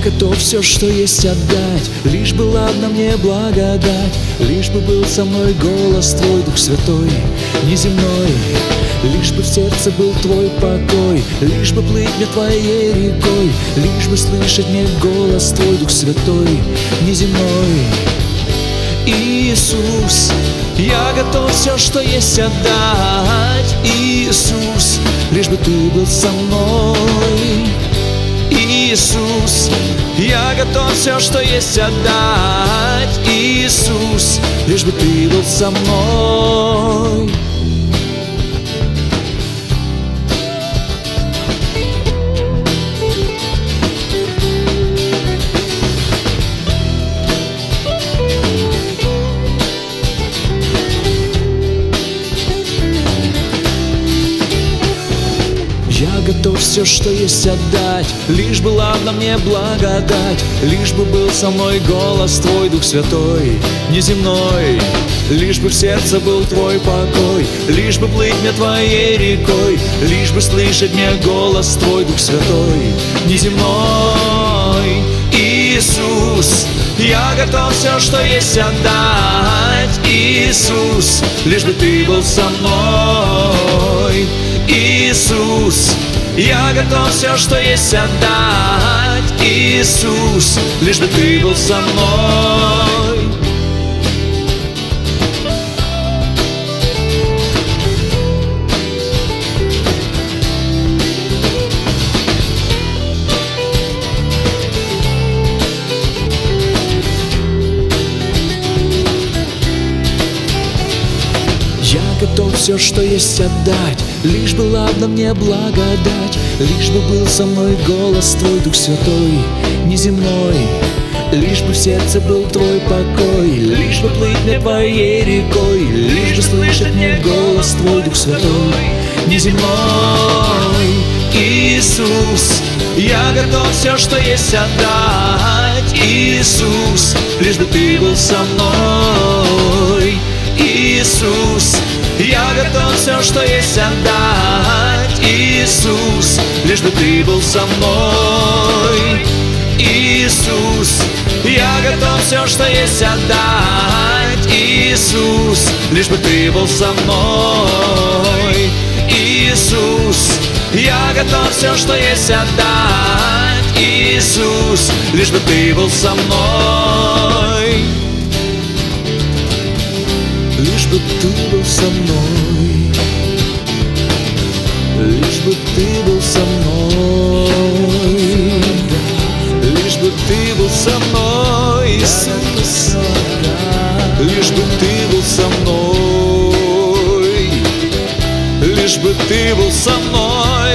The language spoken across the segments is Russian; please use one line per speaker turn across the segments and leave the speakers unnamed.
готов все, что есть, отдать, лишь бы ладно мне благодать, лишь бы был со мной голос Твой, Дух Святой, неземной. Лишь бы в сердце был Твой покой, лишь бы плыть мне Твоей рекой, лишь бы слышать мне голос Твой, Дух Святой, неземной. Иисус, я готов все, что есть, отдать. Иисус, лишь бы Ты был со мной. Иисус, я готов все, что есть, отдать. Иисус, лишь бы Ты был со мной. Я готов все, что есть, отдать, лишь бы ладно мне благодать, лишь бы был со мной голос Твой, Дух Святой, неземной. Лишь бы в сердце был Твой покой, лишь бы плыть мне Твоей рекой, лишь бы слышать мне голос Твой, Дух Святой, неземной. Иисус, я готов все, что есть, отдать. Иисус, лишь бы Ты был со мной. Иисус, я готов все, что есть, отдать. Иисус, лишь бы Ты был со мной. Я готов все, что есть, отдать, лишь бы ладно мне благодать, лишь бы был со мной голос Твой, Дух Святой, неземной. Лишь бы в сердце был Твой покой, лишь бы плыть мне Твоей рекой, лишь бы слышать мне голос Твой, Дух Святой, неземной. Иисус, я готов все, что есть, отдать. Иисус, лишь бы Ты был со мной. Иисус, я готов все, что есть, отдать. Иисус, лишь бы Ты был со мной. Иисус, я готов все, что есть, отдать. Иисус, лишь бы Ты был со мной. Иисус, я готов все, что есть, отдать. Иисус, лишь бы Ты был со мной. Лишь бы Ты был со мной, лишь бы Ты был со мной, лишь бы Ты был со мной, Иисус, лишь бы Ты был со мной, лишь бы Ты был со мной,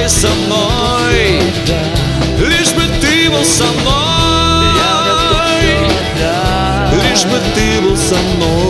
лишь бы Ты был со мной, лишь бы Ты был со мной.